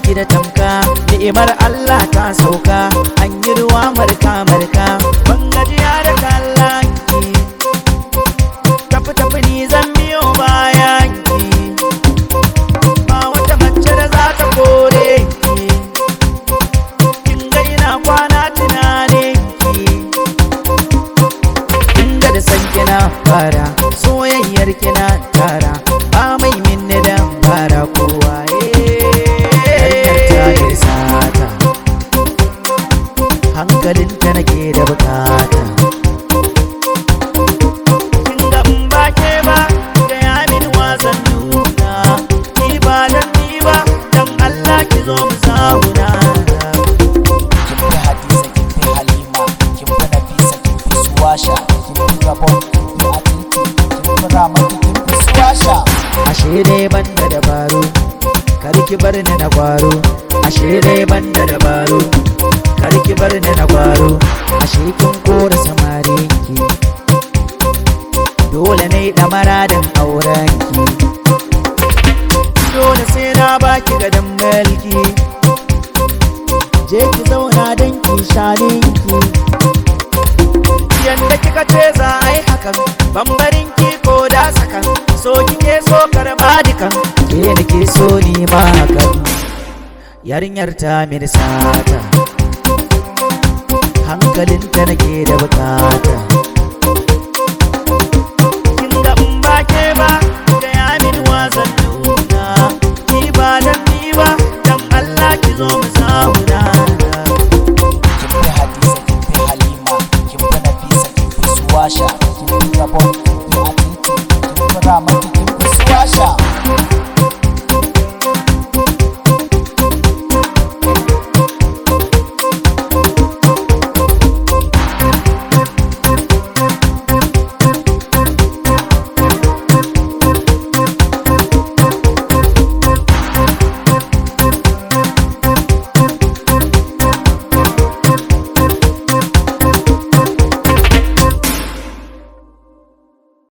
baki da tamka, ni'imar Allah ta sauka, an yi ruwa marka marka, ban gajiya da kallonki, tafi tafi ni zan biyo bayanki, ba wata mace da za ta kore ki, kin ga ina kwana tunaninki, inda da san kina fara, soyayyar kina tara, ba mai minne da fara kowa hankalinta nake da bukata. Kin ga in ba ke ba, gaya min wasan nuna, ni ba dan ni ba, dan Allah ki zo mu zauna. Kin fi Hadiza, kin fi Halima, kin fi Nafisa, kin fi Suwasha, kin fi Gabon, kin fi Atiti, kin fi Ramatu, kin fi Suwasha. Ashe dai banda dabaru, kar ki bar ni na gwaro. Ashe dai banda dabaru, kar ki bar ni na gwaro. Ashe kin kora samarinki, dole ne damara dan aurenki, dole sai na baki gadon mulki, je ki zauna dan ki shaninki, yanda kika ce za a yi hakan, bambarinki ko da sakan, so kike so karba dukan, ke nake so ni ma hakan. Yarinyar ta mini sata, hankalinta nake da bukata. Kin ga in ba ke ba, gaya min wasan